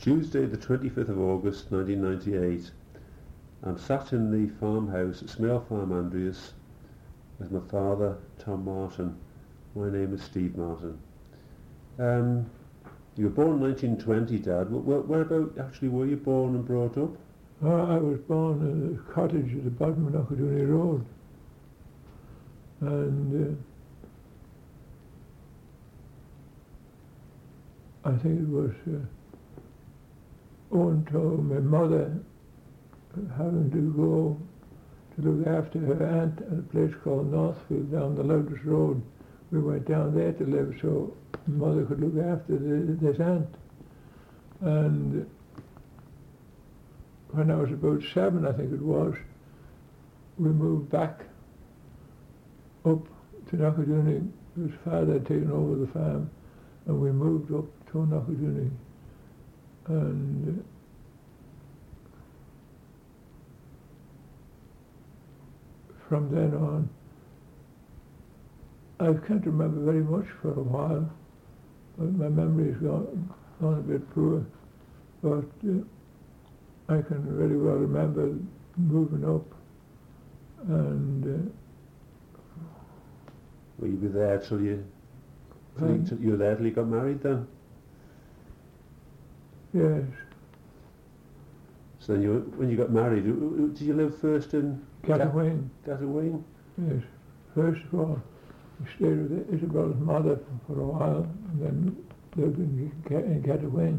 Tuesday the 25th of August 1998. I'm sat in the farmhouse at Smale Farm, Andreas, with my father, Tom Martin. My name is Steve Martin. You were born in 1920, Dad. Whereabout actually were you born and brought up? I was born in a cottage at the bottom of Knockadoonie Road. And I think it was owing to my mother having to go to look after her aunt at a place called Northfield down the Louders Road. We went down there to live so mother could look after this aunt. And when I was about 7, I think it was, we moved back up to Knockadoonie. His father had taken over the farm, and we moved up to Knockadoonie. And from then on, I can't remember very much for a while. My memory's gone a bit poor, but I can very well remember moving up, and Will you be there till you were there till you got married then? yes, So then when you got married, did you live first in Gatawayne. Gatawayne? Yes, first of all, we stayed with Isabella's mother for a while, and then lived in Gatawayne.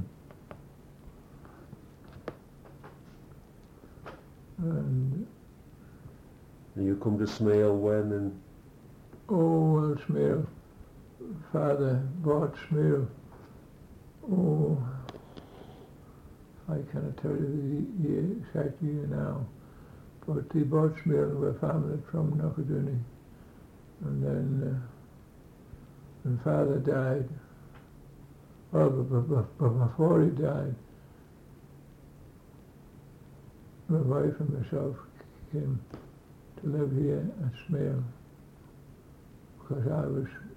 And you come to Smale when? And well, Smale, father bought Smale. I cannot tell you the exact year now, but he bought Smale and we're family from Knockadoonie. And then when father died, but before he died, my wife and myself came to live here at Smale, because I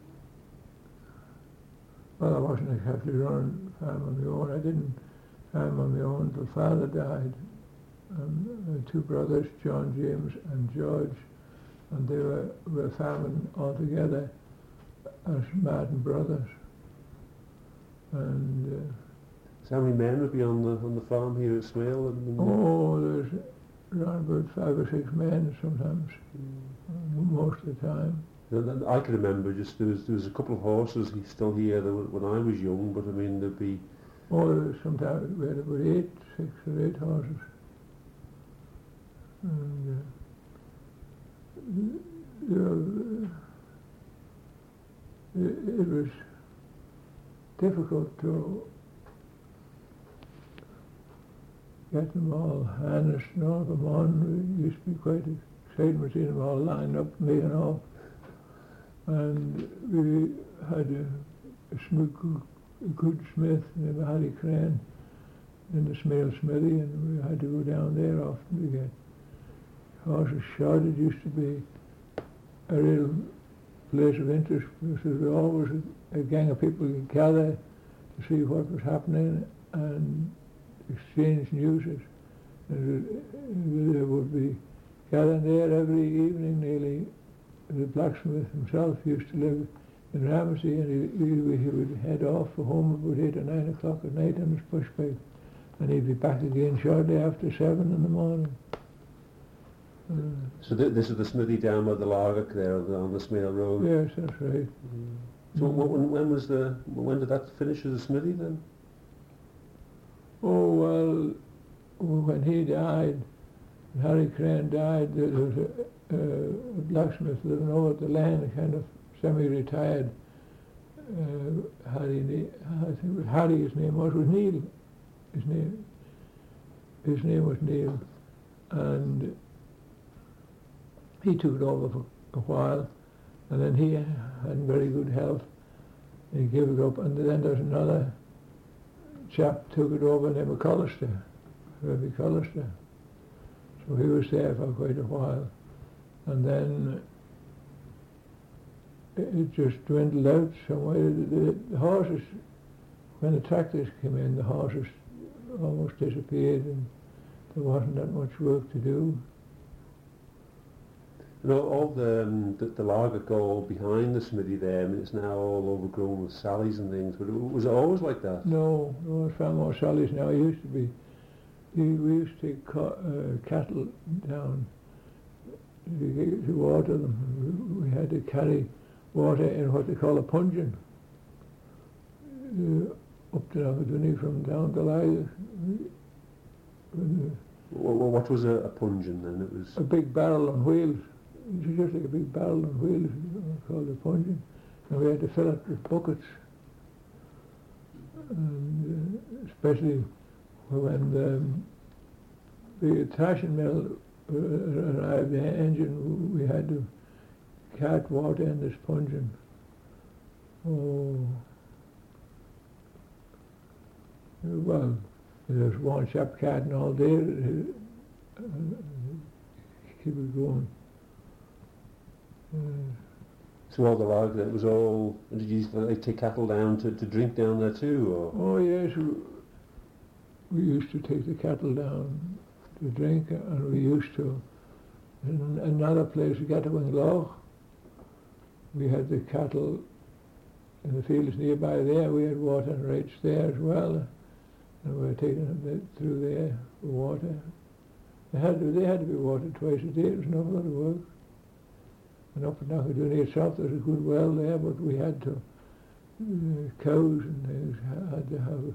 wasn't exactly running the farm on my own. I didn't farm on my own until father died. And 2 brothers, John, James and George, and they were farming all together as Martin brothers. And so how many men would be on the farm here at Smale? there's around about 5 or 6 men sometimes, most of the time. I can remember just there was a couple of horses still here when I was young, but I mean there'd be. Sometimes we had about 6 or 8 horses. And it was difficult to get them all harnessed and all of them on. It used to be quite exciting to see them all lined up, making off. And we had a good smith named Harry Crane in the Smale Smithy, and we had to go down there often to get horses shod. It used to be a real place of interest because there was always a gang of people would gather to see what was happening and exchange news. And they would be gathering there every evening nearly. The blacksmith himself used to live in Ramsey, and he would head off for home about 8 or 9 o'clock at night on his pushbike, and he'd be back again shortly after 7 in the morning. So this is the smithy down by the Largock there on the Smale Road? Yes, that's right. So when did that finish as a smithy then? Oh, well, when he died, when Harry Crane died, there was a blacksmith living over at the lane, a kind of semi-retired Harry, I think it was Harry, his name was Neil. His name was Neil, and he took it over for a while, and then he had very good health, and he gave it up, and then there's another chap took it over named McCollister, Herbie Collister. So he was there for quite a while, and then it just dwindled out some way. The horses, when the tractors came in, the horses almost disappeared, and there wasn't that much work to do. And all the lager go behind the smithy there, I mean, it's now all overgrown with sallies and things, but was it always like that? No, it's far more sallies now. It used to be. We used to take cattle down to water them. We had to carry water in what they call a puncheon up to Knockadunny from down to Lythe. What was a puncheon then? It was A big barrel on wheels. It was just like a big barrel on wheels, called a puncheon. And we had to fill it with buckets. And especially when the thrashing mill arrived, the engine, we had to cart water in this puncheon. Oh, well, there was one chap carting all day, keep it going. so all the lager, it was all, did you like take cattle down to drink down there too, or? Oh yes, we used to take the cattle down to drink, and we used to, in another place, Gatawing Loch, we had the cattle in the fields nearby there. We had water and rates there as well, and we were taking them through there for water. They had to be watered twice a day. It was an awful lot of work. And up in Knockadunny itself, there's a good well there, but we had to, cows and things had to have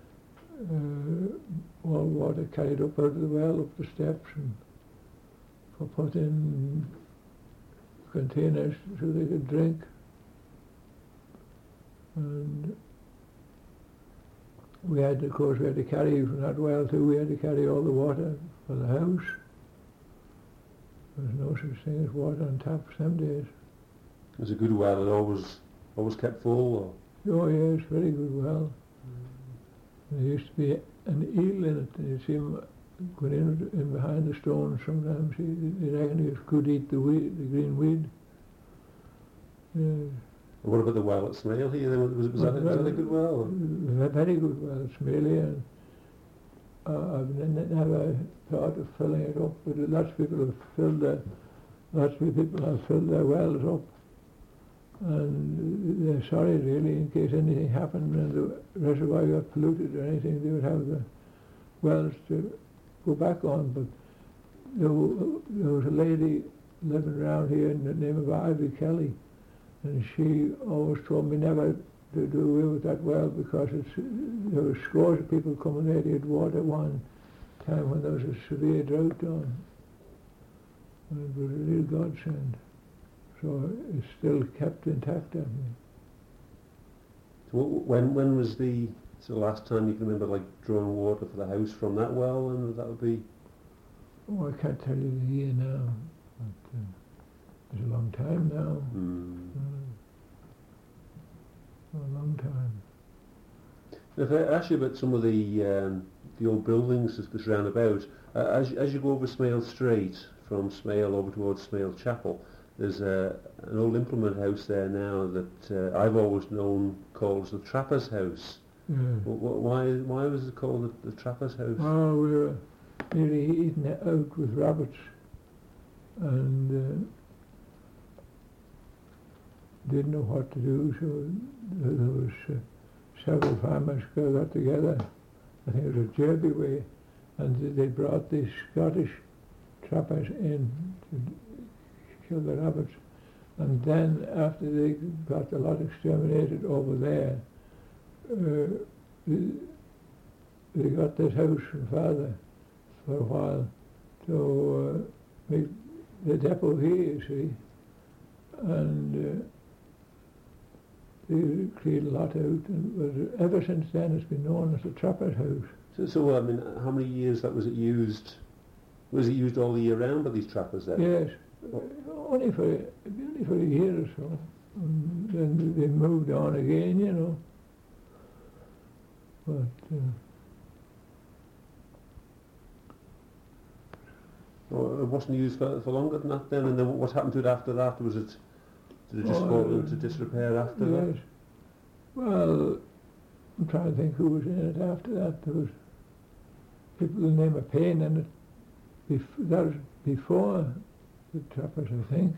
all water carried up out of the well, up the steps, and put in containers so they could drink. And we had to, of course, we had to carry from that well too, we had to carry all the water for the house. There was no such thing as water on tap some days. It was a good well, it always kept full, or? Oh yes, very good well. There used to be an eel in it, and you'd see him going in behind the stones sometimes. They reckon he could eat the weed, the green weed. Yes. And what about the well at Smail here? Was that a good well? A very good well at Smail, and I've never thought of filling it up, but lots of people have filled their wells up, and they're sorry really in case anything happened and the reservoir got polluted or anything, they would have the wells to go back on. But there was a lady living around here in the name of Ivy Kelly, and she always told me never to do away with that well, because there were scores of people coming there to get water one time when there was a severe drought on. And it was a real godsend. So it's still kept intact, I think. So when was the last time you can remember like drawing water for the house from that well, and that would be? Oh, I can't tell you the year now, but it's a long time now. A long time. If I ask you about some of the old buildings that's round about, as you go over Smail Street, from Smail over towards Smail Chapel, there's an old implement house there now that I've always known called the Trapper's House. Yeah. Why was it called the Trapper's House? Oh, we were nearly eaten out with rabbits, and didn't know what to do, so there was several farmers got together. I think it was a Derby way, and they brought these Scottish trappers in to kill the rabbits. And then after they got a lot exterminated over there, they got this house from Father for a while to make the depot here, you see, and they cleared a lot out, and ever since then it's been known as the Trapper's House. So I mean, how many years was it used? Was it used all the year round by these trappers then? Yes, only for a year or so, and then they moved on again, you know. But it wasn't used for longer than that then, and then what happened to it after that? Did it just fall into disrepair after that? Yes. Well, I'm trying to think who was in it after that. There was people the name of Payne in it. That was before the Trappers, I think.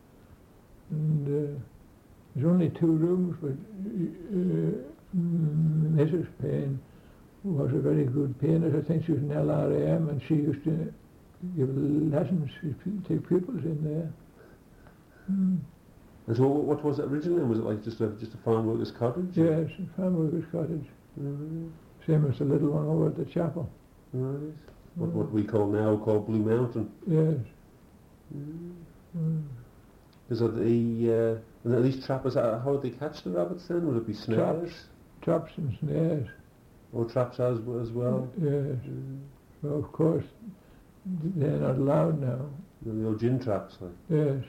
And there's only 2 rooms, but Mrs. Payne was a very good pianist. I think she was an LRAM, and she used to give lessons. She used to take pupils in there. And so what was it originally? Was it like just a farm worker's cottage? Yes, a farm worker's cottage. Same as the little one over at the chapel. Right. What we call now called Blue Mountain. Yes. Is it the and these trappers? How would they catch the rabbits then? Would it be snares? Traps and snares. Or traps as well? Yes. Well, of course, they're not allowed now. The old gin traps, like. Yes.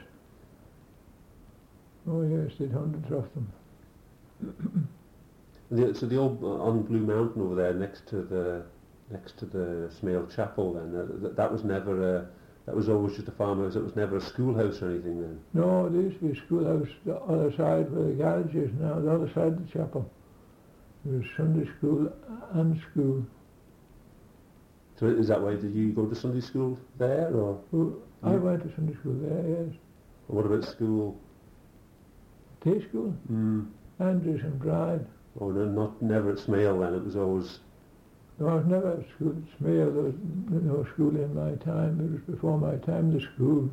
Oh yes, they'd hundreds of them. So the old on Blue Mountain over there, next to the Smale Chapel, then that was never that was always just a farmhouse. It was never a schoolhouse or anything then. No, there used to be a schoolhouse the other side where the garage is now, the other side of the chapel. There was Sunday school and school. So is that why did you go to Sunday school there, or? Well, I went to Sunday school there, yes. Or what about school? Day school? Andrews and Bride. Oh, no, never at Smale then. It was always. No, I was never at school at Smale. There was no school in my time. It was before my time, the school.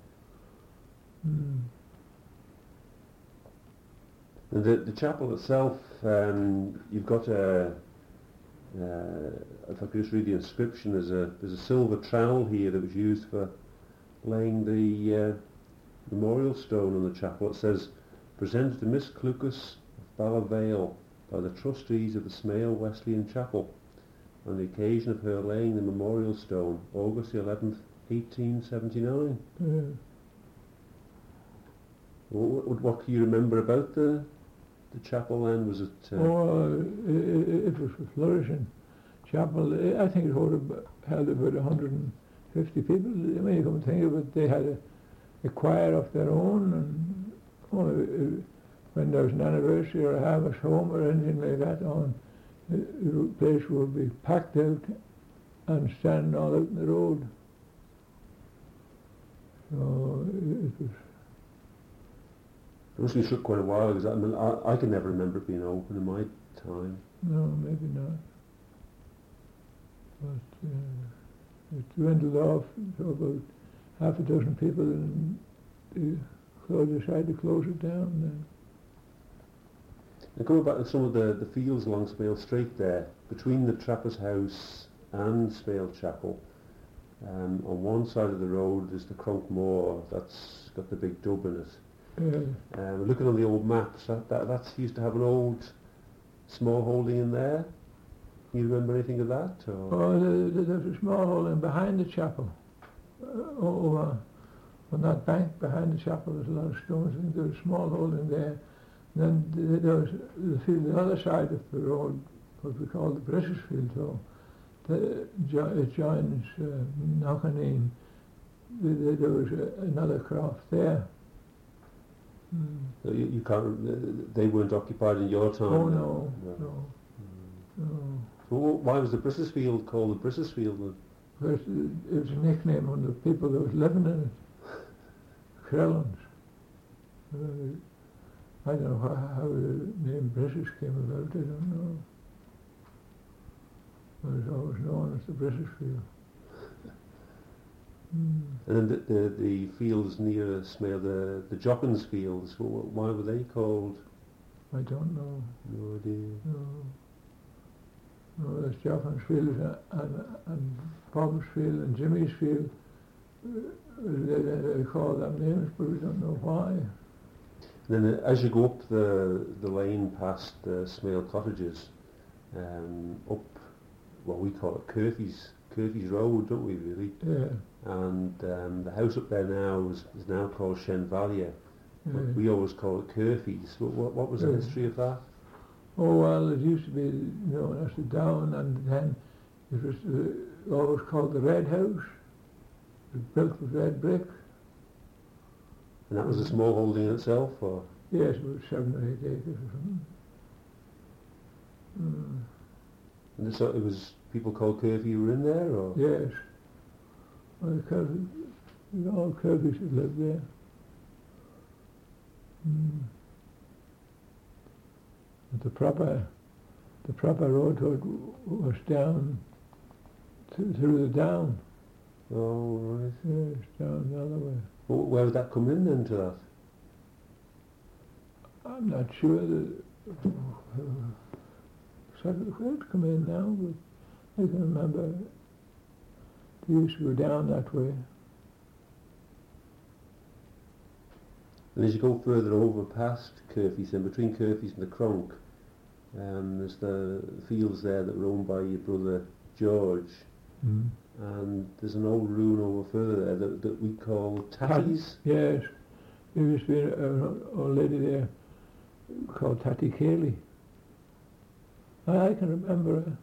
And the chapel itself, you've got if I could just read the inscription, there's a silver trowel here that was used for laying the memorial stone on the chapel. It says, presented to Miss Clucas of Ballavale by the trustees of the Smale Wesleyan Chapel on the occasion of her laying the memorial stone, August the 11th, 1879. What can you remember about the chapel then? Was it? It was a flourishing chapel. I think it held about 150 people. I mean, you come to think of it, they had a choir of their own, and when there was an anniversary or a harvest home or anything like that on, the place would be packed out and standing all out in the road. So it was. It must have been shut quite a while, because I can never remember it being open in my time. No, maybe not. But it dwindled off to about half a dozen people, and they decided to close it down then. And coming back to some of the fields along Smale Street there, between the Trapper's House and Smale Chapel, on one side of the road is the Cronk Moor, that's got the big dub in it. Looking on the old maps, that used to have an old small holding in there. Can you remember anything of that? Or? Oh, there's a small holding behind the chapel. On that bank behind the chapel, there's a lot of stones. I think there's a small holding there. And then there was the field, the other side of the road, what we call the British field. So it joins Knockaneen. There was another croft there. So you can't. They weren't occupied in your time. Oh no. Well, why was the Bristisfield called the Bristisfield then? Because it was a nickname of the people that was living in it. Crellans. I don't know how the name British came about. I don't know. But it's always known as the Bristisfield. And then the fields near Smale, the Jockins fields, why were they called? I don't know. No idea. No, there's Jockins field and Bob's field and Jimmy's field. They call them names, but we don't know why. And then as you go up the lane past the Smale cottages, up what we call it Curthy's Road, don't we really? Yeah. And the house up there now is now called Shenvalia. But we always call it Curthy's. What was the history of that? Oh well, it used to be known as the Down, and then it was always called the Red House. It was built with red brick. And that was a small holding in itself, or? Yes, about 7 or 8 acres or something. And so it was people called Kirby were in there, or? Yes. Well, all Kirby's that lived there. Mm. But the proper road was down through the down. Oh, right. Yes, down the other way. Well, where would that come in then to that? I'm not sure that where it come in now, but I can remember they used to go down that way. And as you go further over past Kirfies, and between Kirfies and the Cronk, there's the fields there that were owned by your brother George, and there's an old ruin over further there that we call Tatty's. Yes, there used to be an old lady there called Tatty Cayley. I can remember her.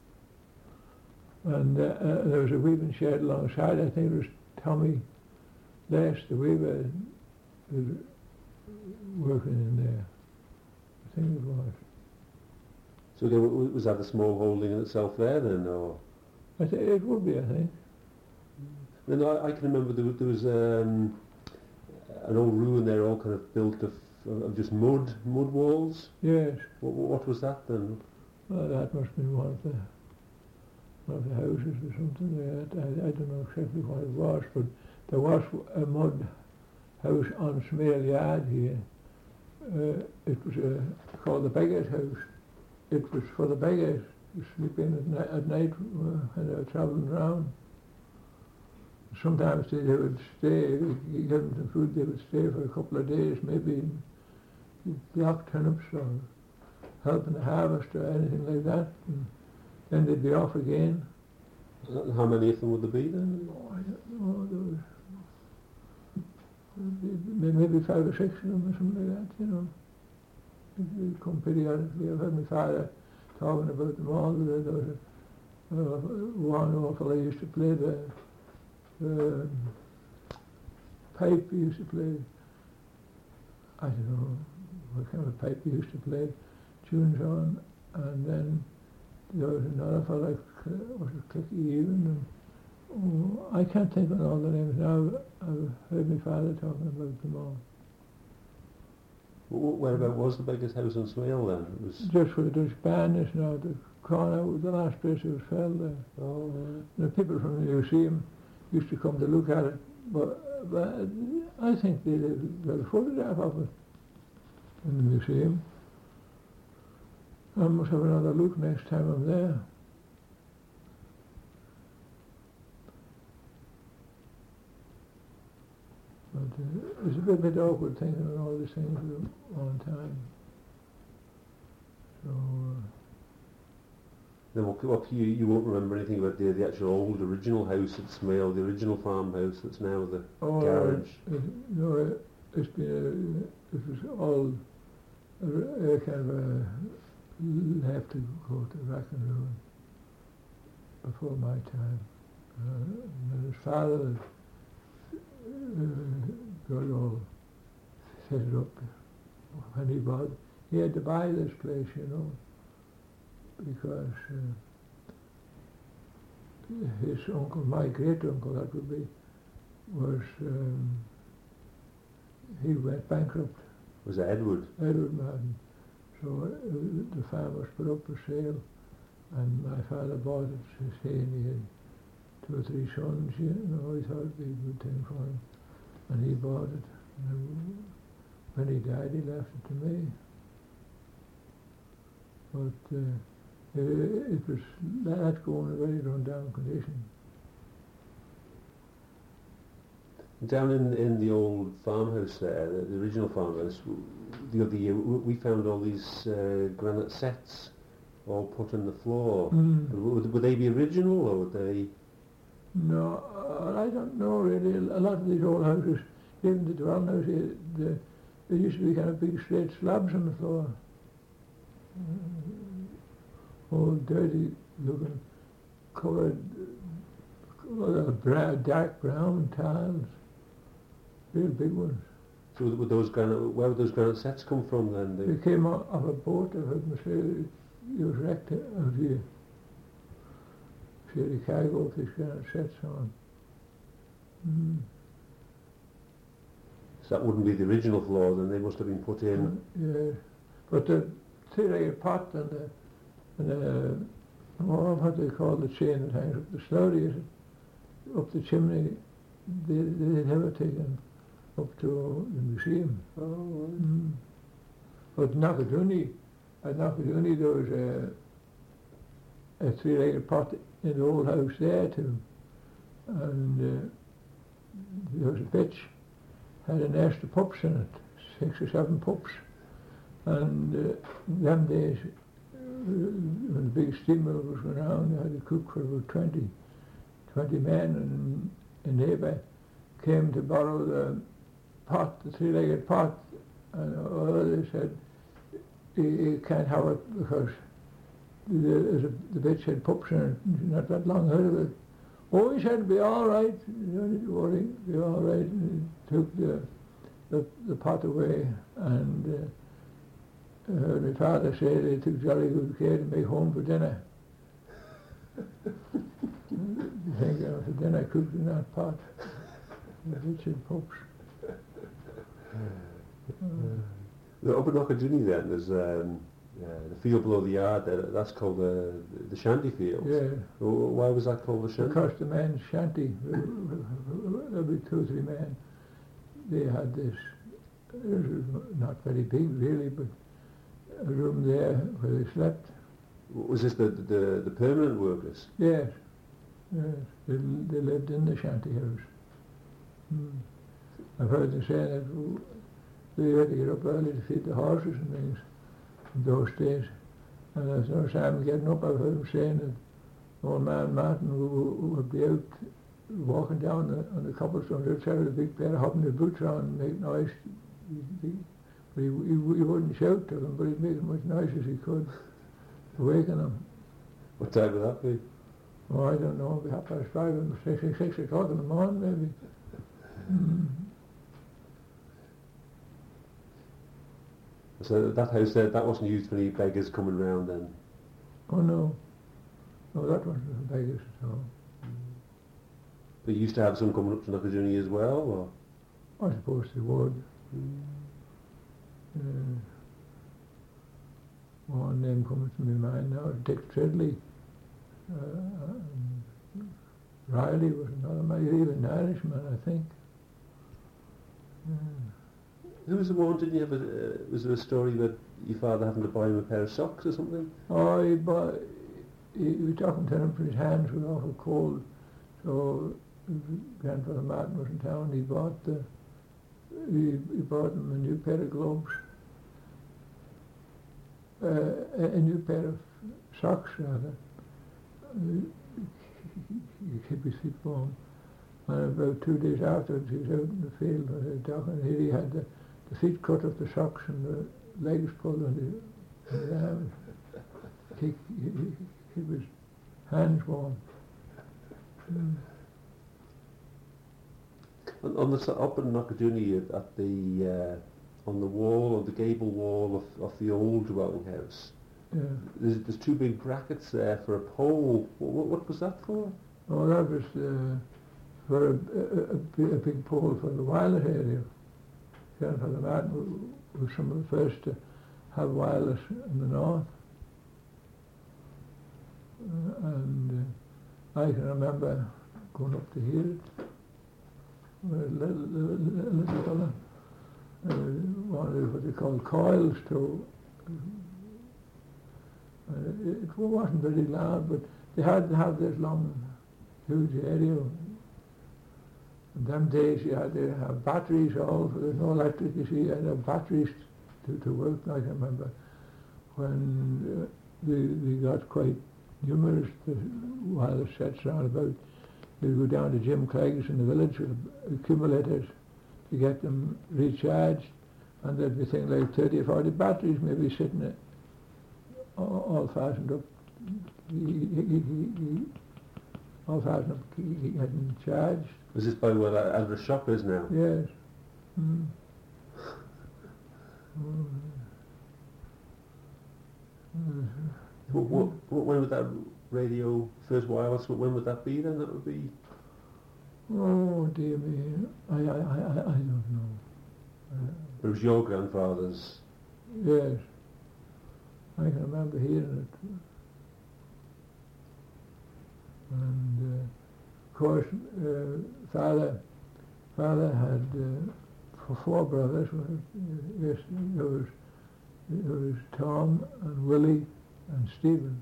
And there was a weaving shed alongside. I think it was Tommy Less, the weaver, was working in there. I think it was. So again, was that a small holding in itself there then, or? I think it would be, I think. Then I can remember there was an old ruin there, all kind of built of just mud walls. Yes. What was that then? Well, that must have been one of the houses or something. I don't know exactly what it was, but there was a mud house on Smale Yard here. It was called the Beggar's House. It was for the beggars to sleep in at night when they were travelling around. Sometimes they would stay, you give them some food, they would stay for a couple of days, maybe block turnips or help in the harvest or anything like that. And then they'd be off again. How many of them would there be then? Oh, I don't know, there was maybe 5 or 6 of them or something like that, you know. They'd come periodically. I've heard my father talking about them all. There was one awful I used to play the pipe he used to play. I don't know what kind of pipe he used to play tunes on. And then there was another fellow, was it Clicky Even? And, I can't think of all the names now. I've heard my father talking about them all. Whereabout was the Beggar's House on Smale then? It was just where the Dutch band is now, the corner, the last place it was held there. Oh, right. The people from the museum used to come to look at it, but I think they got a photograph of it in the museum. I must have another look next time I'm there. But it's a bit awkward thinking of all these things at one time. So. Then what you won't remember anything about the actual old original house at Smale, the original farmhouse that's now the garage? No, it's been it was all a kind of a left to go to rack and ruin before my time. And his father got all set it up when he bought. He had to buy this place, you know, because his uncle, my great uncle, that would be, was he went bankrupt. Was it Edward? Edward Madden. So the farm was put up for sale, and my father bought it. He had 2 or 3 sons, you know. He thought it'd be a good thing for him, and he bought it. And when he died, he left it to me. But it was that going in a very run-down condition. Down in the old farmhouse there, the original farmhouse, the other year we found all these granite sets all put on the floor. Would they be original, or would they? No, I don't know really. A lot of these old houses, even the dwelling houses, there used to be kind of big straight slabs on the floor. Old dirty looking, coloured, dark brown tiles, real big ones. So would where would those granite sets come from then? They came off a boat, I heard them say, it was wrecked out here. see the cargo fish kind of sets on. Mm. So that wouldn't be the original floor, then they must have been put in. Yeah, but the three-legged pot and the what they call the chain that hangs up the slurry up the chimney, they'd never taken up to the museum. Oh, right. Mm. But Knockadunny, at Knockadunny there was a three-legged pot in the old house there too, and there was a bitch, had a nest of pups in it, 6 or 7 pups, and them days when the big steamer was going around, they had a cook for about 20 men, and a neighbour came to borrow the pot, the three-legged pot, and they said, you can't have it because the bitch had pups in it, not that long out of it. Oh, he said, be all right, don't worry, be all right. And he took the pot away, and my father said they took jolly good care to make home for dinner. You think of the dinner cooked in that pot, the bitch had pups. Up in Knockadunny then, there's the field below the yard there, that's called the shanty field. Yeah. Why was that called the shanty? Because the men's shanty, every 2 or 3 men, they had this, it was not very big really, but a room there where they slept. Was this the permanent workers? Yes, yes, they lived in the shanty house. Mm. I've heard them say that they had to get up early to feed the horses and things in those days. And there's no time getting up. I've heard them saying that old man Martin would be out walking down on the cobblestones outside with a big pair of hobnail boots on and make noise. But he wouldn't shout to them, but he'd make as much noise as he could to waken them. What time would that be? Oh, I don't know, it'd be 5:30 or 6 o'clock in the morning maybe. Mm. So that house there, that wasn't used for any beggars coming round then? Oh no. No, that wasn't for beggars at all. But you used to have some coming up to Knockadunny as well, or? I suppose they would. One name comes to my mind now, Dick Tridley. Riley was another man, even an Irishman, I think. Who was the one, didn't you have was there a story that your father having to buy him a pair of socks or something? Oh, he was talking to him for his hands were awful cold, so Grandfather Martin was in town, he bought him a new pair of gloves, a new pair of socks rather. He kept his feet warm. And about 2 days afterwards he was out in the field and here he had the feet cut off the socks and the legs pulled and the arms. Keep his hands warm. Mm. On the up in Knockadunny at the on the wall, on the gable wall of the old dwelling house, Yeah. there's 2 big brackets there for a pole. What was that for? Oh, that was for a big pole for the wireless area. Grandfather Martin was some of the first to have wireless in the north. And I can remember going up to hear it. A little fella wanted what they call coils to. It wasn't very loud, but they had to have this long, huge area. In them days you had to have batteries all, there's no electric, you see, you had to have batteries to work. I can remember when they got quite numerous, the wireless sets around about, you'd go down to Jim Clegg's in the village with accumulators to get them recharged, and there'd be things like 30 or 40 batteries maybe sitting all fastened up, all fastened up, getting charged. Was this by where that Aldrich shop is now? Yes. Mm. When would that radio, first wireless, when would that be then? That would be... Oh dear me, I don't know. It was your grandfather's. Yes, I can remember hearing it. And of course, father had four brothers. Yes, there was Tom and Willie and Stephen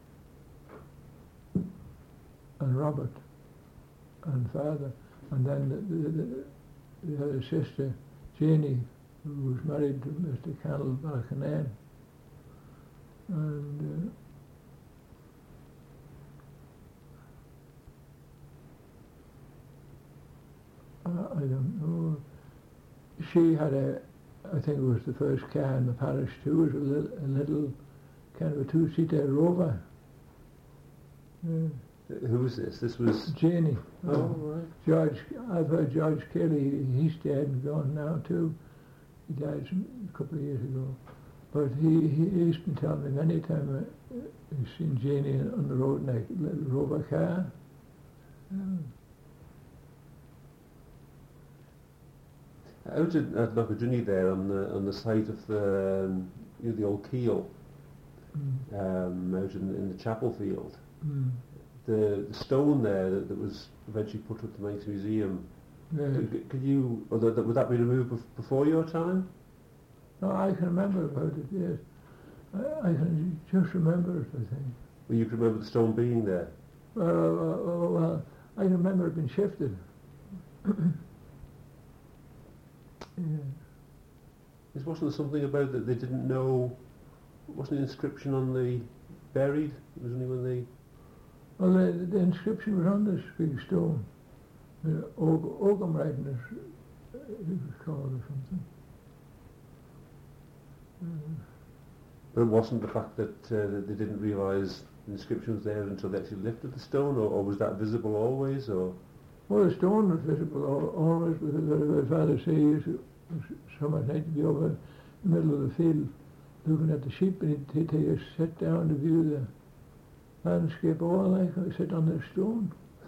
and Robert and father, and then the other sister, Janie, who was married to Mr. Cannell Balcanan. And I don't know. She had I think it was the first car in the parish too. It was a little kind of a two-seater Rover. Yeah. Who was this? This was... Janie. Oh, right. George, I've heard George Kelly, he's dead and gone now too. He died a couple of years ago. But he's been telling me many times he's seen Janie on the road in a little Rover car. Yeah. Out at Lochadunny there on the site of the the old keel, out in the chapel field. The stone there that was eventually put up the Manx Museum. Yes. Could you, or would that be removed before your time? No, I can remember about it. Yes, I can just remember it. I think. Well, you can remember the stone being there. Well, I can remember it being shifted. Yeah. This wasn't something about that they didn't know. Wasn't an inscription on the buried? It was only when they... Well, the inscription was on this big stone. Ogham writing it was called or something. But it wasn't the fact that they didn't realise the inscription was there until they actually lifted the stone, or was that visible always, or...? Well, the stone was visible always, because my father said he used to, some at night, to be over in the middle of the field looking at the sheep, and he'd take a sit down to view the landscape, all like I sit on the stone.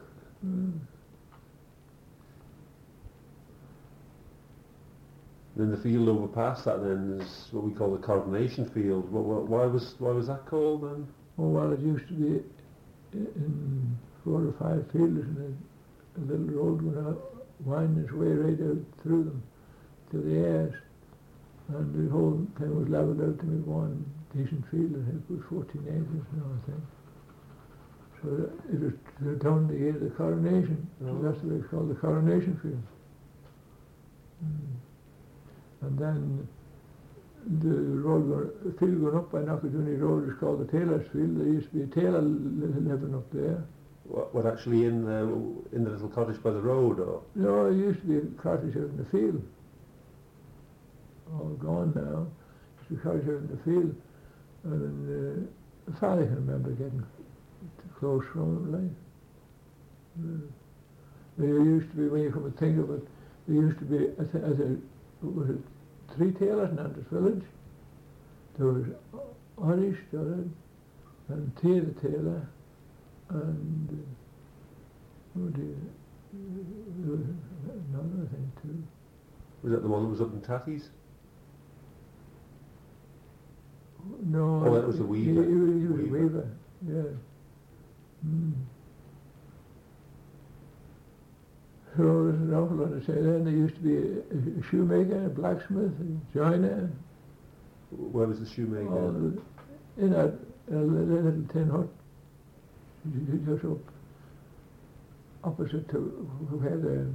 Then the field over past that then is what we call the Coronation Field. Why was that called then? Oh, well, it used to be in 4 or 5 fields, and a little road went out, winding its way right out through them to the airs, and the whole thing was levelled out to make one decent field. I think it was 14 acres now, I think. So it was down the year of the coronation. So that's what it's called, the Coronation Field. And then the field going up by Knockadunny Road is called the Tailor's Field. There used to be a tailor living up there. What actually in the little cottage by the road, or? No, there used to be a cottage out in the field. All gone now. There used to be a cottage out in the field. And my father can remember getting close from it, like. There used to be, when you come to think of it, there used to be, was it 3 tailors in Andrews Village? There was Irish Durrell and Tia the tailor, and there was another thing too. Was that the one that was up in Tatty's? No. Oh, that was the weaver. He was a weaver, yeah. So there's an awful lot to say then. There used to be a shoemaker, a blacksmith, a joiner. Where was the shoemaker? In a little tin hut, just up opposite to where the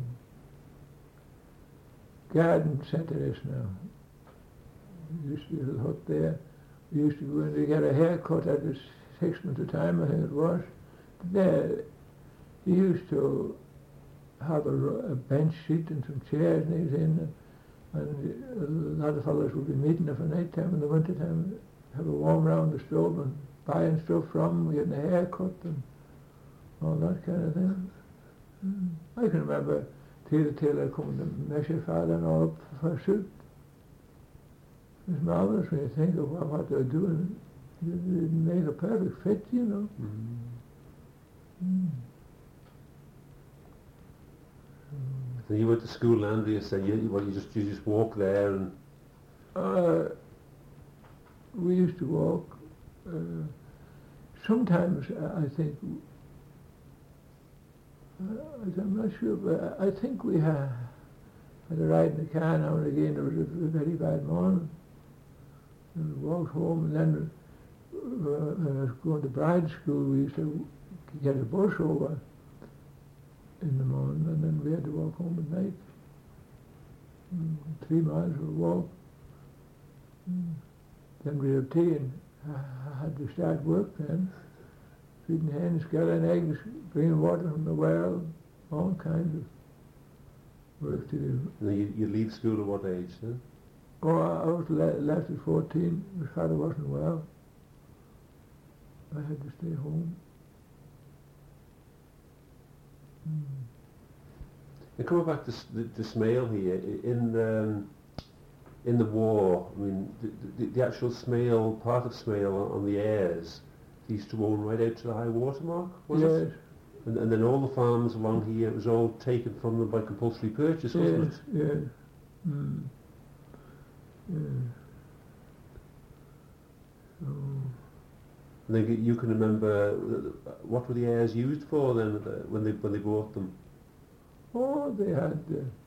garden centre is now. There used to be a little hut there. We used to go in to get a haircut at 6 months a time, I think it was. There, he used to have a bench seat and some chairs, and he was in, and a lot of fellows would be meeting there for night time in the winter time, have a warm round the stove and buying stuff from him, getting a haircut and all that kind of thing. I can remember Tia Taylor coming to measure father and all up for a suit. It's marvellous when you think of what they're doing. They make a perfect fit, you know. So you went to school in Andreas, and you just walk there, and We used to walk. Sometimes I think, I'm not sure, but I think we had a ride in the car now and again. There was a very bad morning. And we walked home, and then when I was going to bride school, we used to get a bus over in the morning, and then we had to walk home at night. 3 miles of a walk. Then we had tea, and I had to start work then. Feeding hens, scaling eggs, bringing water from the well, all kinds of work to do. And then you leave school at what age then? Oh, I was left at 14. My father wasn't well. I had to stay home. And coming back to the Smale here, in the war, I mean, the actual Smale, part of Smale on the Airs, they used to own right out to the high water mark, was Yes, it? And then all the farms along here, it was all taken from them by compulsory purchase, wasn't yes, it? yes. Yes. So, And then you can remember, what were the Airs used for then, when they bought them? oh, they had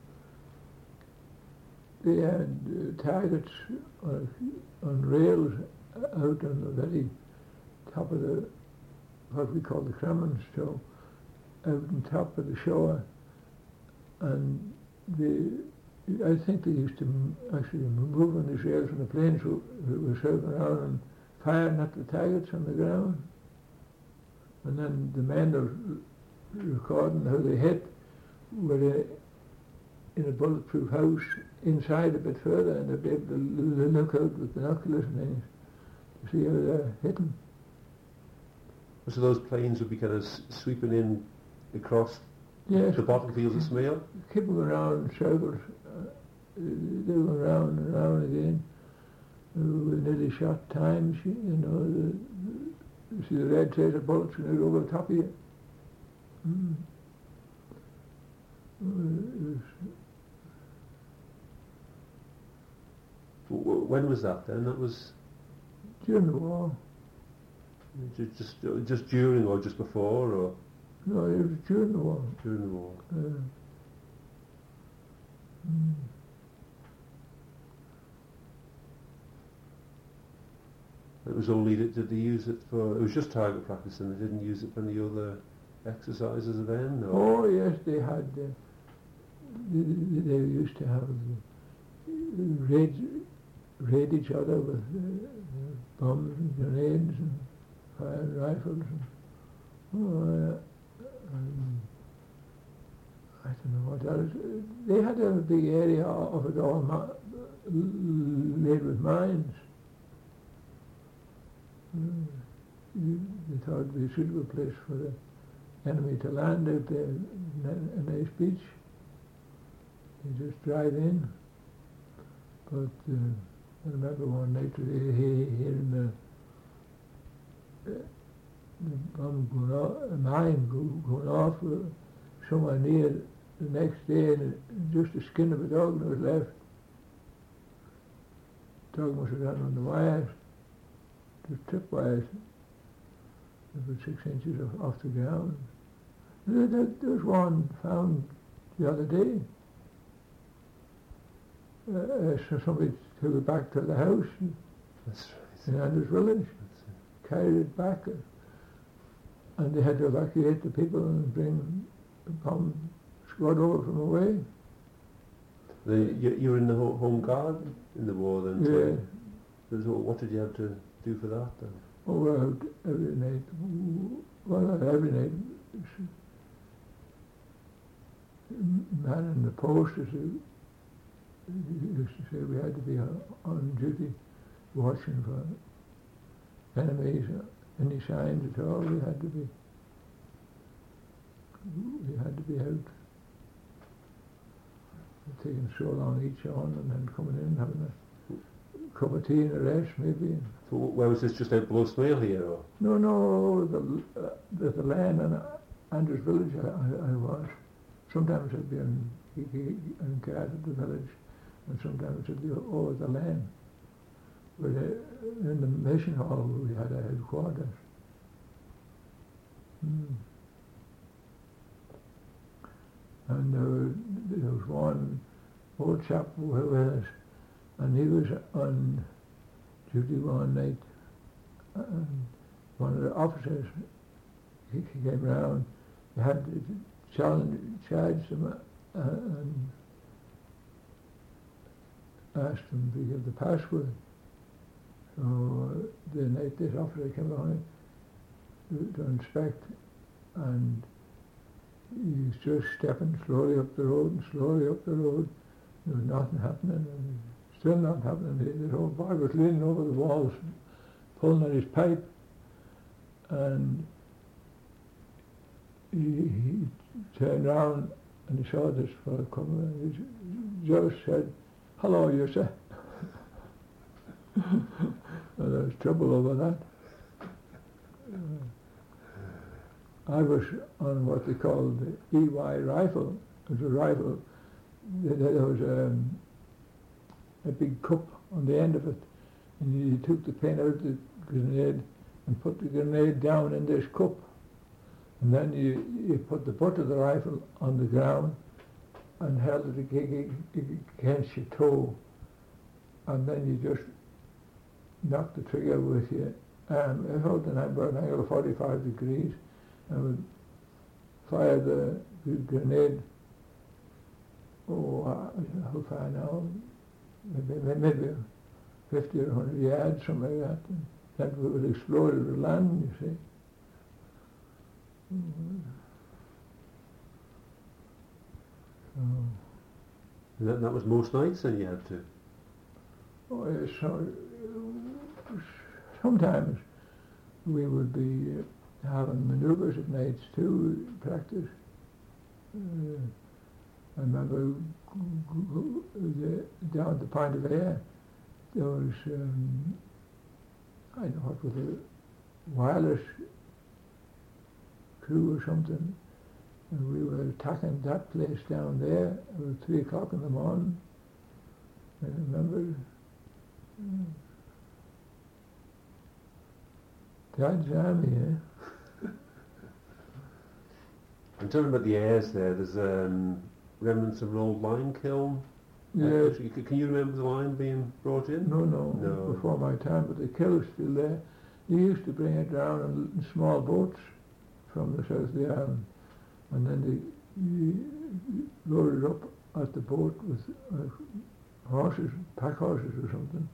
targets on rails out on the very top of what we call the Cremons, so out on top of the shore, and I think they used to actually move on these rails when the planes were circling around and firing at the targets on the ground, and then the men are recording how they hit were in a bulletproof house inside a bit further, and they'd be able to look out with binoculars and things to see how they're hitting. So those planes would be kind of sweeping in across Yes, the bottom fields of Smale? keeping around in circles, doing around and around again. We nearly shot times, you know, you see the red tails of bullets going over the top of you. When was that then? That was During the war. just during or just before or No, it was during the war. during the war? It was only did they use it for? It was just target practice, and they didn't use it for any other exercises then. Or? Oh yes, they had. They used to have raid each other with bombs and grenades and firing rifles. I don't know what else. They had a big area of it all laid with mines. They thought it would be a suitable place for the enemy to land out there, a nice beach. They just drive in. But I remember one night hearing the bomb going off, a mine going off somewhere near the next day, and just the skin of a dog that was left. The dog must have gone on the wires, just tripwires, about 6 inches off the ground. There was one found the other day. So somebody took it back to the house That's in Anders village, carried it back, and they had to evacuate the people and bring the bomb squad over from away. You were in the home guard in the war then? Yeah. So what did you have to do for that then? Oh, well, every night. Well, not every night. Man in the post used to say we had to be on duty, watching for enemies, any signs at all. We had to be out. Taking so long each on, and then coming in having a cup of tea and a rest maybe. So where was this, just out below Smale here? Or? No, there's a land Andrews Village I was. Sometimes I'd be in guard at the village, and sometimes I'd be over the lane. But in the mission hall we had a headquarters. And there was one old chap with us, and he was on duty one night, and one of the officers, he came round, he had to charge him and asked him to give the password. So the night this officer came along to inspect, and he's just stepping slowly up the road and slowly up the road. There was nothing happening, and still not happening. The old boy was leaning over the walls, pulling at his pipe, and he turned round and he saw this fellow coming, and he just said, "Hello, you sir." And there was trouble over that. I was on what they called the EY rifle. It was a rifle. There was a big cup on the end of it, and you took the pin out of the grenade and put the grenade down in this cup, and then you put the butt of the rifle on the ground and held it against your toe, and then you just knocked the trigger with your arm. I held an angle of 45 degrees and would fire the grenade, how far now? Maybe 50 or 100 yards, something like that. And that would explode, it would land, you see. And that was most nights then you had to? Oh, yes, so, sometimes we would be having manoeuvres at nights too, practice. I remember down at the Point of Ayr, there was, I don't know what was it, wireless crew or something, and we were attacking that place down there. It was 3 o'clock in the morning, I remember. God's army, eh? I'm talking about the Ayres there. There's remnants of an old lime kiln. Yes. Can you remember the lime being brought in? No, before my time, but the kiln's still there. They used to bring it down in small boats from the south of the island, and then they loaded up at the boat with horses, pack horses or something,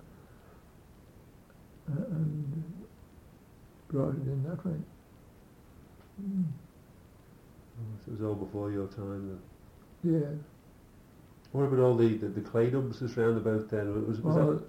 and brought it in that way. So it was all before your time then? Yeah. What about all the clay dubs that's round about then? Was Well,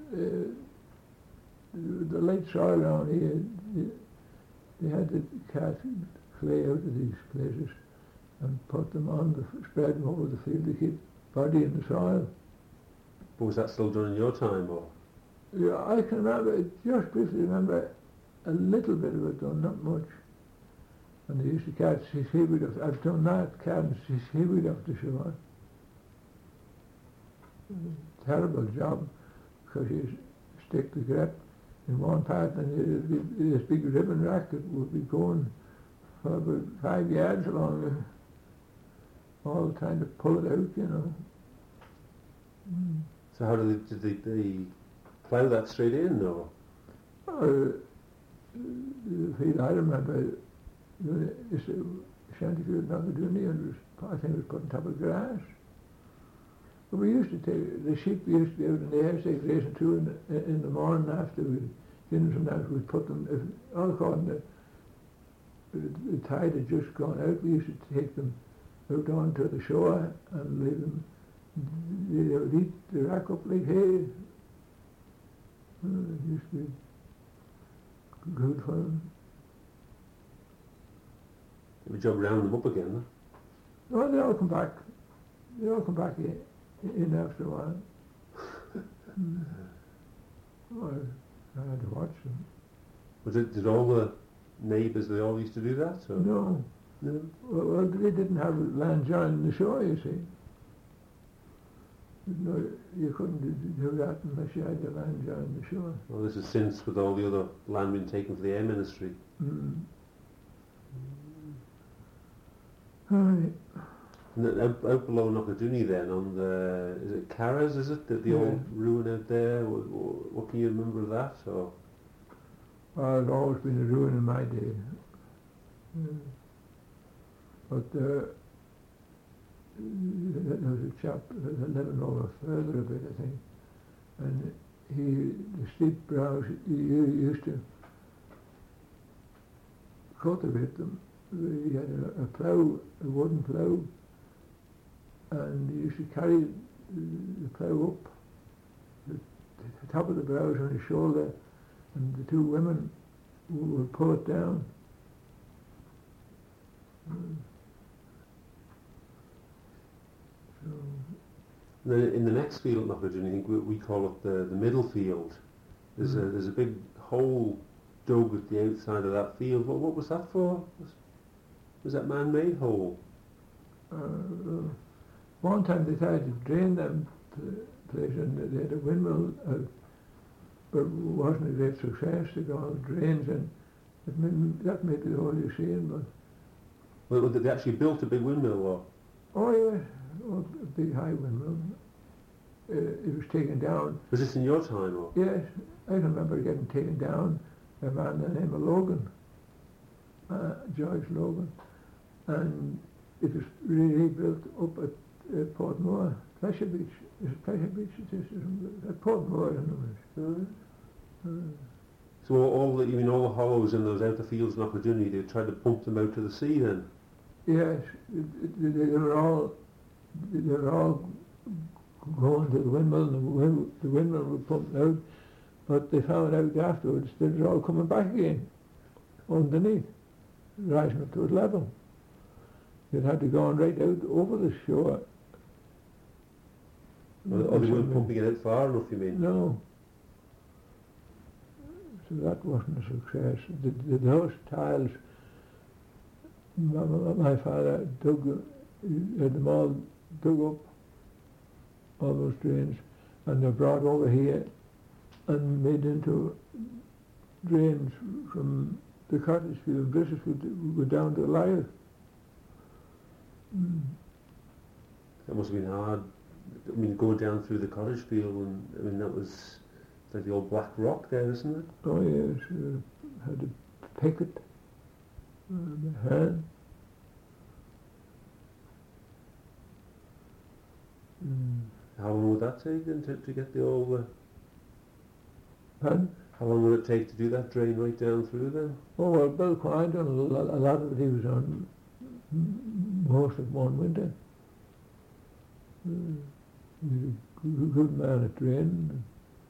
the late soil around here, they had to cast clay out of these places and put them on, spread them over the field to keep body in the soil. But was that still done in your time, or? Yeah, I can remember, just briefly remember a little bit of it done, not much. And they used to catch seaweed off. I've done that, catching seaweed off the shore. Terrible job, because you stick the grip in one part and this big ribbon racket would be going for about 5 yards along, all trying to pull it out, you know. So how did they plough that straight in, or? The field I remember, it's a shanty field not the Dooney, and I think it was put on top of grass. But we used to take, the sheep used to be out in the air, say, grazing too in the morning after we'd finished from that, we'd put them, if all according the tide had just gone out, we used to take them out onto the shore and leave them, they would eat the rack up like hay. It used to be good for them. It would job round them up again, huh? No, they all come back. They all come back in after a while. Well, I had to watch them. Did all the neighbours, they all used to do that? Or? No, No. Well, they didn't have land joining the shore, you see. No, you couldn't do that unless you had the land joining the shore. Well, this is since with all the other land being taken for the air ministry. Mm. Right. And then out below Knockaduni then, on the, is it Carras, is it? The Yeah. old ruin out there? What can you remember of that? Or? Well, it's always been a ruin in my day. Mm. But there was a chap living over further a bit, I think, and the steep brows, he used to cultivate them. He had a plough, a wooden plough, and he used to carry the plough up the top of the brows on his shoulder, and the two women would pull it down. So, In the next field at Knockaduni, I think we call it the middle field. There's a big hole dug at the outside of that field. What was that for? Was that man-made hole? one time they tried to drain them place, and they had a windmill out, but it wasn't a great success. They got all the drains in. That may be the hole you're seeing, but... Well, they actually built a big windmill, or? Oh yeah, a big high windmill. It was taken down. Was this in your time, or? Yes, I can remember getting taken down by a man by the name of Logan, George Logan, and it was really built up at Portmore, Pleasure Beach. Is it Pleasure Beach? It is at Portmore, I know it. So all the hollows in those outer fields in Knockaduni, they tried to pump them out to the sea then? Yes, they were all going to the windmill, and the windmill would pump out, but they found out afterwards that it was all coming back again underneath, rising up to its level. It had to go on right out over the shore. Or they weren't pumping it out far enough, you mean? No. So that wasn't a success. Those tiles, my father had them all dug up, all those drains, and they're brought over here and made into drains from the cottage field, Blissfield, go down to Lyre. That must have been hard. I mean, going down through the cottage field, and I mean, that was like the old black rock there, isn't it? Oh yes, had to pick it by hand. How long would that take then to get the old... Pardon? How long would it take to do that drain right down through then? Oh well, Bill Quine done a lot of it. He was on most of one winter. He was a good man at draining.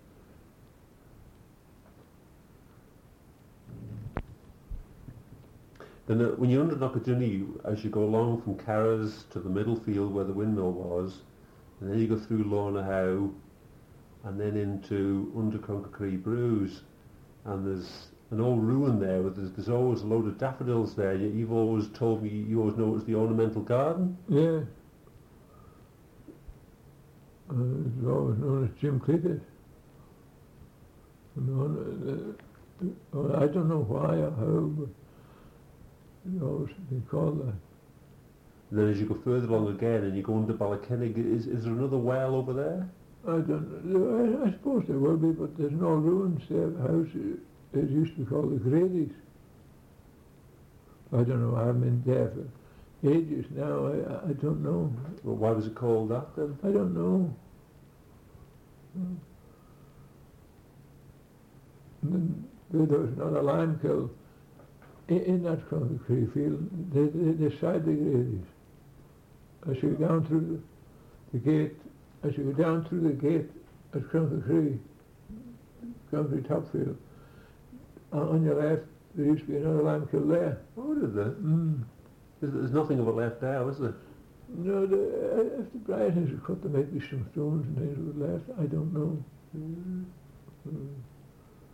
Then when you're under Knockaduni, as you go along from Carras to the middle field where the windmill was, and then you go through Lorna Howe, and then into under Cronkercree Brews, and there's an old ruin there where there's always a load of daffodils there. You've always told me you always know it was the ornamental garden. Yeah. It was always known as Jim Clickett. I don't know why or how, but it always been called that. And then as you go further along again and you go under Balakennig, is there another well over there? I don't know. I suppose there will be, but there's no ruins there. The house, it used to be called the Grady's. I don't know. I haven't been there for ages now. I don't know. Well, why was it called that then? I don't know. And then there was another lime kiln in that Cronkercree field. They side the Grady's. As you go down through the gate, as you go down through the gate at Cronkercree Topfield, on your left there used to be another lime kiln there. Oh, did there? There's nothing of it left now, is there? No, if the Bryantons had cut, there might be some stones and things that were left. I don't know.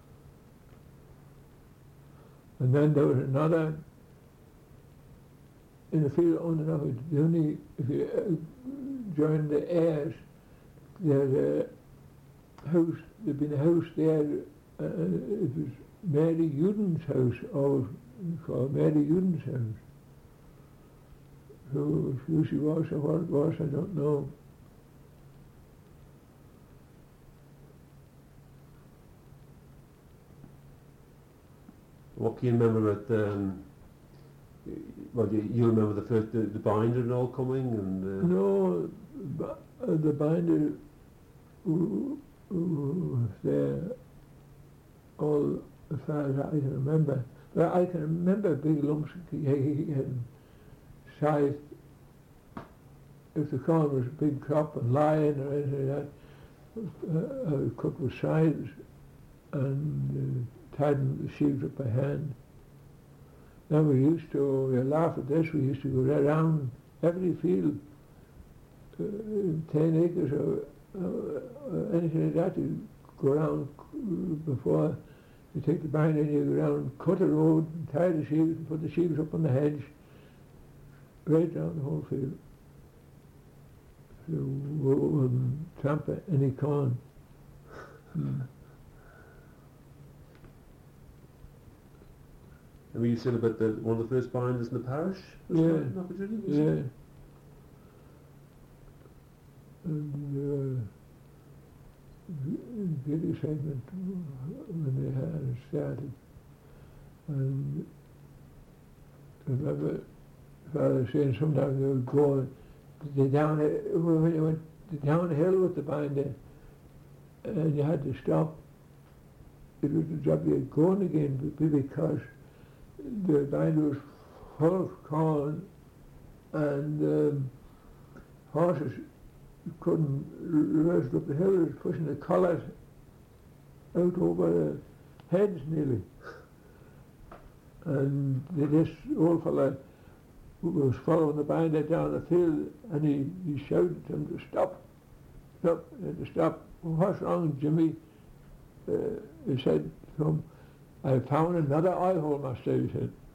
And then there was another in the field on and off. The only, if you join the heirs, there's a house, there'd been a house there, it was Mary Uden's house, always called Mary Uden's house. Who she was or what it was, I don't know. What can you remember at well, you remember the first, the binder and all coming, and No, the binder who was there all as far as I can remember. But I can remember big lumps he had sized. If the corn was a big crop and lion or anything like that, cooked with sized and tied the sheaves up by hand. Now we laugh at this, we used to go around every field, 10 acres or anything like that, you go around before you take the binder and you go around, cut a road, and tie the sheaves and put the sheaves up on the hedge, right down the whole field. So we wouldn't trample any corn. And were you said about one of the first binders in the parish? Yeah. Yeah. And good excitement when they had it started. And I remember Father saying sometimes they would go down, when you went downhill with the binder and you had to stop, it was the job you had going again because the binder was full of corn and horses couldn't reverse up the hill. It was pushing the collars out over the heads nearly. And this old fella was following the binder down the field and he shouted to him to stop, and to stop. What's wrong, Jimmy? He said to him, I found another eye hole, master, he said.